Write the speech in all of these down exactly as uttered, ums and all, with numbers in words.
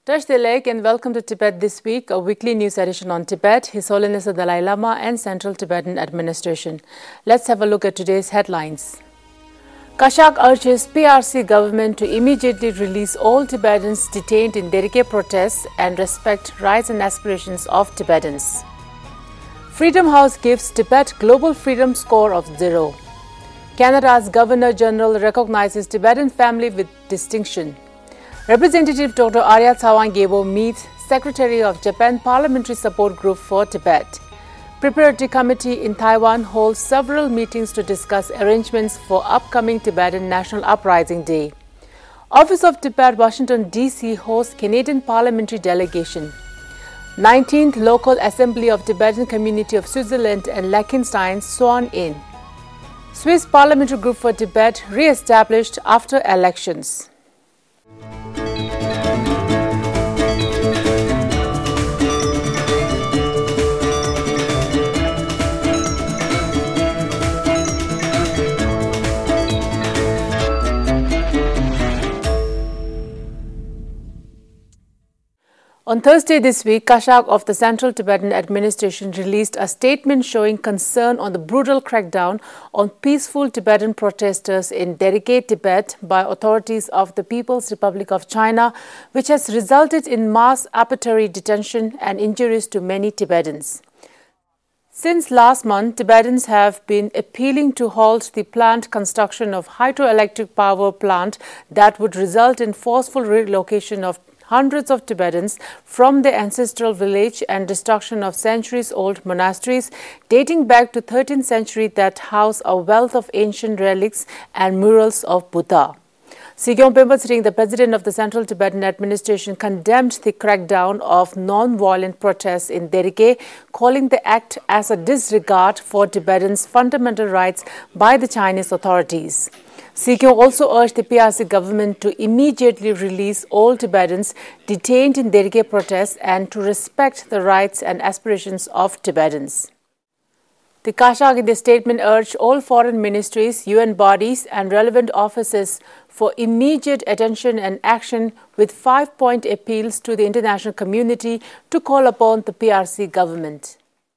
Touch the leg and welcome to Tibet This Week, a weekly news edition on Tibet, His Holiness the Dalai Lama and Central Tibetan Administration. Let's have a look at today's headlines. Kashag urges P R C government to immediately release all Tibetans detained in Derike protests and respect rights and aspirations of Tibetans. Freedom House gives Tibet Global Freedom Score of zero. Canada's Governor-General recognizes Tibetan family with distinction. Representative Doctor Arya Tsawangebo meets Secretary of Japan Parliamentary Support Group for Tibet. Preparatory Committee in Taiwan holds several meetings to discuss arrangements for upcoming Tibetan National Uprising Day. Office of Tibet, Washington, D C hosts Canadian Parliamentary Delegation. nineteenth Local Assembly of Tibetan Community of Switzerland and Liechtenstein sworn in. Swiss Parliamentary Group for Tibet re-established after elections. On Thursday this week, Kashag of the Central Tibetan Administration released a statement showing concern on the brutal crackdown on peaceful Tibetan protesters in Derike, Tibet by authorities of the People's Republic of China, which has resulted in mass arbitrary detention and injuries to many Tibetans. Since last month, Tibetans have been appealing to halt the planned construction of hydroelectric power plant that would result in forceful relocation of hundreds of Tibetans from their ancestral village and destruction of centuries-old monasteries dating back to thirteenth century that house a wealth of ancient relics and murals of Buddha. Sigyong Pemba Tsering, the president of the Central Tibetan Administration, condemned the crackdown of non-violent protests in Derike, calling the act as a disregard for Tibetans' fundamental rights by the Chinese authorities. Sigyong also urged the P R C government to immediately release all Tibetans detained in Derike protests and to respect the rights and aspirations of Tibetans. The Kashag in the statement urged all foreign ministries, U N bodies and relevant offices for immediate attention and action with five-point appeals to the international community to call upon the P R C government.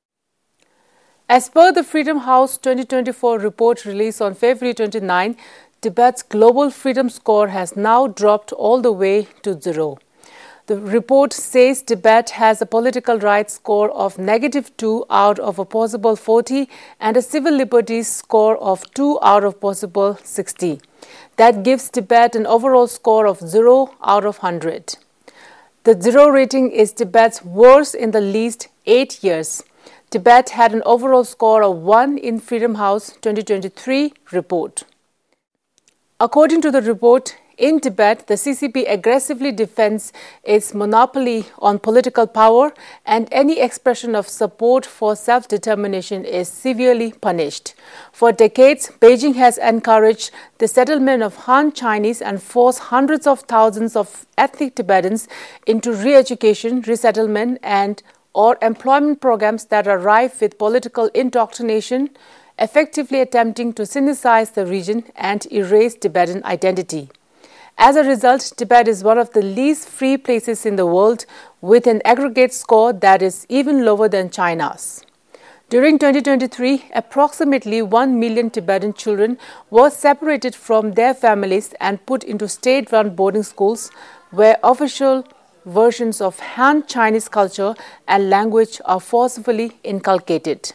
As per the Freedom House twenty twenty-four report released on February twenty-ninth, Tibet's global freedom score has now dropped all the way to zero. The report says Tibet has a political rights score of negative two out of a possible forty and a civil liberties score of two out of possible sixty. That gives Tibet an overall score of zero out of one hundred. The zero rating is Tibet's worst in the least eight years. Tibet had an overall score of one in Freedom House twenty twenty-three report. According to the report, in Tibet, the C C P aggressively defends its monopoly on political power, and any expression of support for self-determination is severely punished. For decades, Beijing has encouraged the settlement of Han Chinese and forced hundreds of thousands of ethnic Tibetans into re-education, resettlement, and or employment programs that are rife with political indoctrination, effectively attempting to sinicize the region and erase Tibetan identity. As a result, Tibet is one of the least free places in the world, with an aggregate score that is even lower than China's. During twenty twenty-three, approximately one million Tibetan children were separated from their families and put into state-run boarding schools where official versions of Han Chinese culture and language are forcefully inculcated.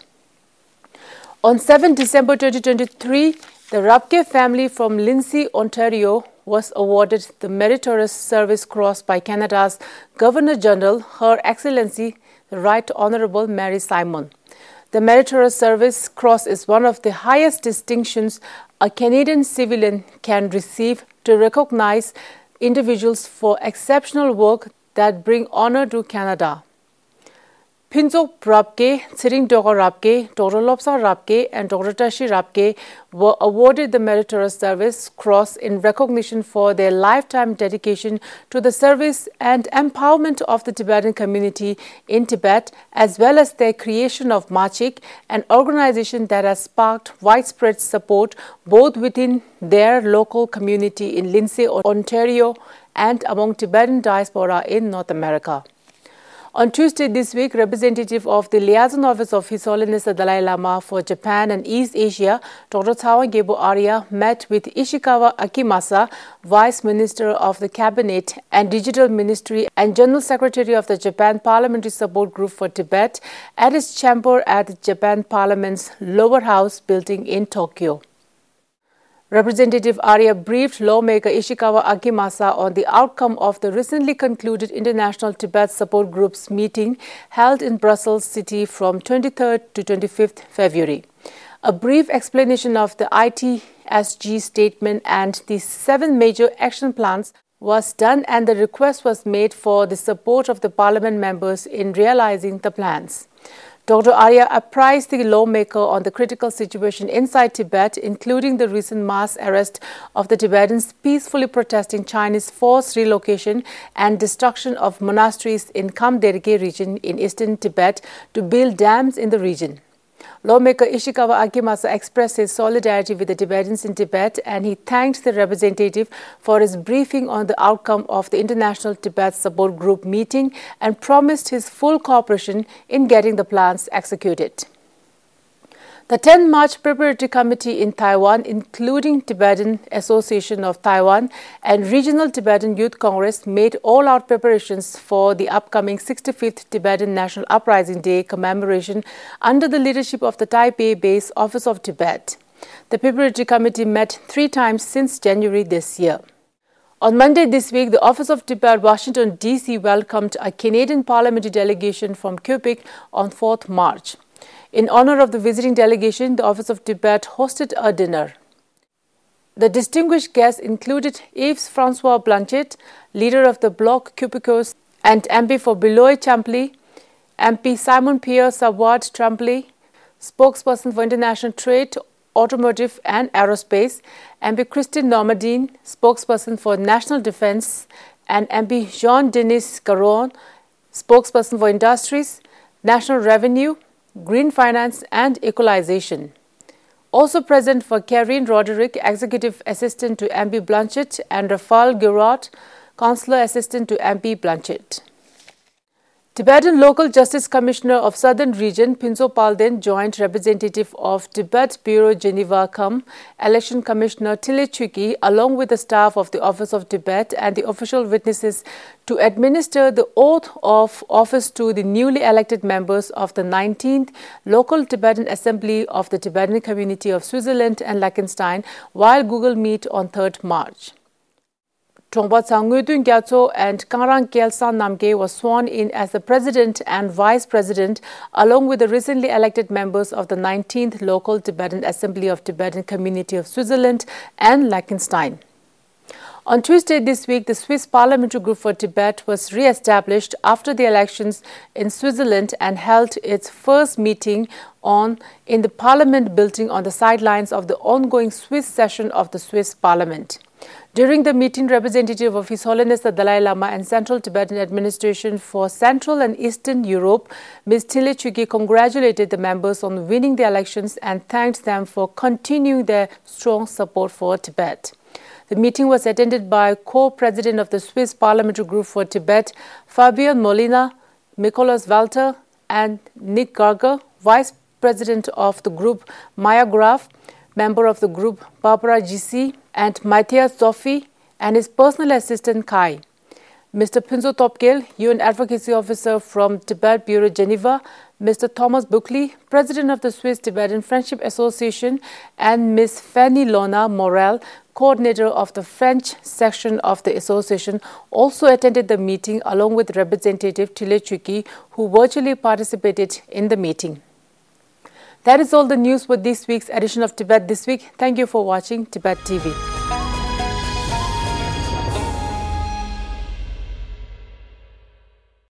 On seventh December twenty twenty-three, the Rabke family from Lindsay, Ontario, was awarded the Meritorious Service Cross by Canada's Governor-General, Her Excellency, the Right Honourable Mary Simon. The Meritorious Service Cross is one of the highest distinctions a Canadian civilian can receive to recognize individuals for exceptional work that bring honour to Canada. Pinzok Rabke, Tsering Dokor Rabke, Doctor Lobsang Rabke, and Doctor Tashi Rabke were awarded the Meritorious Service Cross in recognition for their lifetime dedication to the service and empowerment of the Tibetan community in Tibet, as well as their creation of Machik, an organization that has sparked widespread support both within their local community in Lindsay, Ontario, and among Tibetan diaspora in North America. On Tuesday this week, representative of the Liaison Office of His Holiness the Dalai Lama for Japan and East Asia, Doctor Tawagebo Arya, met with Ishikawa Akimasa, Vice Minister of the Cabinet and Digital Ministry and General Secretary of the Japan Parliamentary Support Group for Tibet at his chamber at the Japan Parliament's lower house building in Tokyo. Representative Arya briefed lawmaker Ishikawa Akimasa on the outcome of the recently concluded International Tibet Support Group's meeting held in Brussels City from twenty-third to twenty-fifth February. A brief explanation of the I T S G statement and the seven major action plans was done, and the request was made for the support of the parliament members in realizing the plans. Doctor Arya apprised the lawmaker on the critical situation inside Tibet, including the recent mass arrest of the Tibetans peacefully protesting Chinese forced relocation and destruction of monasteries in Khamderge region in eastern Tibet to build dams in the region. Lawmaker Ishikawa Akimasa expressed his solidarity with the Tibetans in Tibet, and he thanked the representative for his briefing on the outcome of the International Tibet Support Group meeting and promised his full cooperation in getting the plans executed. The tenth March Preparatory Committee in Taiwan, including Tibetan Association of Taiwan and Regional Tibetan Youth Congress, made all-out preparations for the upcoming sixty-fifth Tibetan National Uprising Day commemoration under the leadership of the Taipei-based Office of Tibet. The Preparatory Committee met three times since January this year. On Monday this week, the Office of Tibet, Washington, D C welcomed a Canadian parliamentary delegation from Quebec on fourth March. In honor of the visiting delegation, the Office of Tibet hosted a dinner. The distinguished guests included Yves-François Blanchet, leader of the Bloc Québécois and M P for Beloeil-Champley, M P Simon-Pierre Savoie-Tremblay, spokesperson for international trade, automotive and aerospace, M P Christine Normandin, spokesperson for national defense, and M P Jean-Denis Caron, spokesperson for industries, national revenue, green finance and equalization. Also present were Karine Roderick, Executive Assistant to M P Blanchet, and Rafal Giraud, Consular Assistant to M P Blanchet. Tibetan Local Justice Commissioner of Southern Region, Pinso Palden, joint representative of Tibet Bureau Geneva cum Election Commissioner Tile Chüki, along with the staff of the Office of Tibet and the official witnesses, to administer the oath of office to the newly elected members of the nineteenth Local Tibetan Assembly of the Tibetan Community of Switzerland and Liechtenstein while Google Meet on third March. Trongpa Tsangudun Gyatso and Kangrang Kyelsan Namge was sworn in as the President and Vice President, along with the recently elected members of the nineteenth Local Tibetan Assembly of Tibetan Community of Switzerland and Liechtenstein. On Tuesday this week, the Swiss Parliamentary Group for Tibet was re-established after the elections in Switzerland and held its first meeting on in the Parliament building on the sidelines of the ongoing Swiss session of the Swiss Parliament. During the meeting, representative of His Holiness the Dalai Lama and Central Tibetan Administration for Central and Eastern Europe, Miz Tile Chüki, congratulated the members on winning the elections and thanked them for continuing their strong support for Tibet. The meeting was attended by co-president of the Swiss Parliamentary Group for Tibet, Fabian Molina, Nicolas Walter, and Nick Garger, vice president of the group, Maya Graf, member of the group, Barbara G C, and Matthias Zoffi, and his personal assistant, Kai. Mister Pinso Topgel, U N Advocacy Officer from Tibet Bureau Geneva, Mister Thomas Buckley, President of the Swiss Tibetan Friendship Association, and Miz Fanny Lona Morel, Coordinator of the French section of the association, also attended the meeting along with Representative Tile Chüki, who virtually participated in the meeting. That is all the news for this week's edition of Tibet This Week. Thank you for watching Tibet T V.